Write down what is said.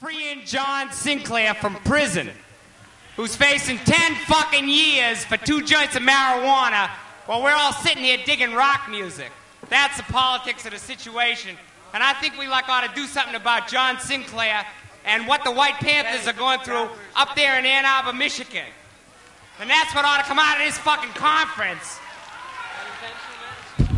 freeing John Sinclair from prison, who's facing 10 fucking years for 2 joints of marijuana while we're all sitting here digging rock music. That's the politics of the situation. And I think we ought to do something about John Sinclair and what the White Panthers are going through up there in Ann Arbor, Michigan. And that's what ought to come out of this fucking conference.